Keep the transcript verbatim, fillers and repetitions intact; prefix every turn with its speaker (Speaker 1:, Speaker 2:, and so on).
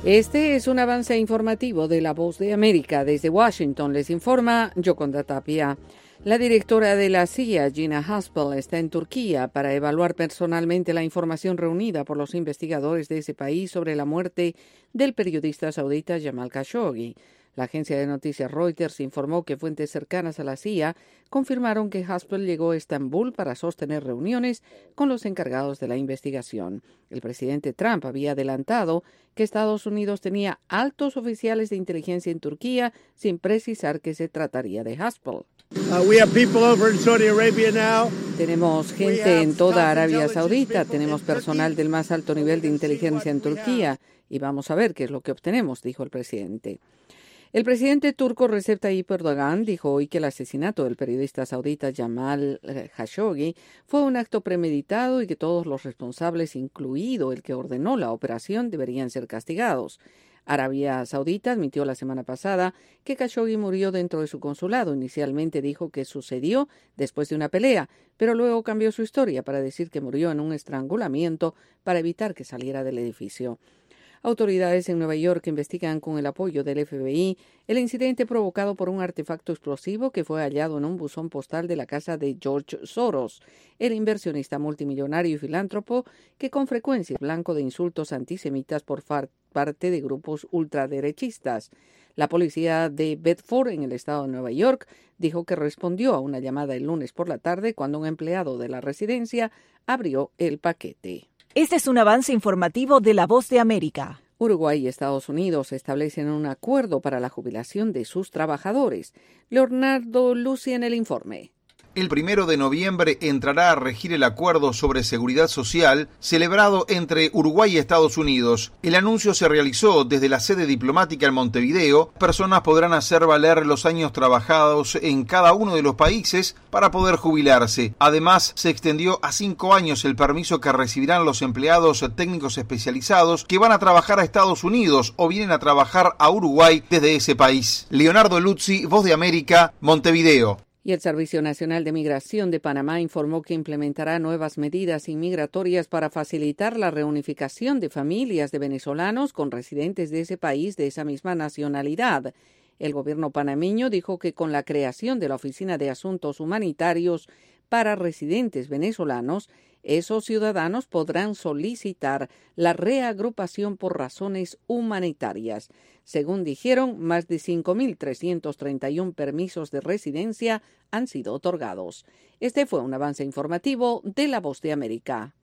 Speaker 1: Este es un avance informativo de La Voz de América. Desde Washington les informa Yoconda Tapia. La directora de la C I A, Gina Haspel, está en Turquía para evaluar personalmente la información reunida por los investigadores de ese país sobre la muerte del periodista saudita Jamal Khashoggi. La agencia de noticias Reuters informó que fuentes cercanas a la C I A confirmaron que Haspel llegó a Estambul para sostener reuniones con los encargados de la investigación. El presidente Trump había adelantado que Estados Unidos tenía altos oficiales de inteligencia en Turquía, sin precisar que se trataría de Haspel.
Speaker 2: Uh, we have people over in Saudi Arabia now.
Speaker 1: Tenemos gente en toda Arabia Saudita, tenemos personal del más alto nivel de inteligencia en Turquía y vamos a ver qué es lo que obtenemos, dijo el presidente. El presidente turco Recep Tayyip Erdogan dijo hoy que el asesinato del periodista saudita Jamal Khashoggi fue un acto premeditado y que todos los responsables, incluido el que ordenó la operación, deberían ser castigados. Arabia Saudita admitió la semana pasada que Khashoggi murió dentro de su consulado. Inicialmente dijo que sucedió después de una pelea, pero luego cambió su historia para decir que murió en un estrangulamiento para evitar que saliera del edificio. Autoridades en Nueva York investigan con el apoyo del F B I el incidente provocado por un artefacto explosivo que fue hallado en un buzón postal de la casa de George Soros, el inversionista multimillonario y filántropo que con frecuencia es blanco de insultos antisemitas por parte de grupos ultraderechistas. La policía de Bedford, en el estado de Nueva York, dijo que respondió a una llamada el lunes por la tarde cuando un empleado de la residencia abrió el paquete.
Speaker 3: Este es un avance informativo de La Voz de América.
Speaker 1: Uruguay y Estados Unidos establecen un acuerdo para la jubilación de sus trabajadores. Leonardo Lucy en el informe.
Speaker 4: El primero de noviembre entrará a regir el acuerdo sobre seguridad social celebrado entre Uruguay y Estados Unidos. El anuncio se realizó desde la sede diplomática en Montevideo. Personas podrán hacer valer los años trabajados en cada uno de los países para poder jubilarse. Además, se extendió a cinco años el permiso que recibirán los empleados técnicos especializados que van a trabajar a Estados Unidos o vienen a trabajar a Uruguay desde ese país. Leonardo Luzzi, Voz de América, Montevideo.
Speaker 1: Y el Servicio Nacional de Migración de Panamá informó que implementará nuevas medidas inmigratorias para facilitar la reunificación de familias de venezolanos con residentes de ese país de esa misma nacionalidad. El gobierno panameño dijo que con la creación de la Oficina de Asuntos Humanitarios para residentes venezolanos, esos ciudadanos podrán solicitar la reagrupación por razones humanitarias. Según dijeron, más de cinco mil trescientos treinta y uno permisos de residencia han sido otorgados. Este fue un avance informativo de La Voz de América.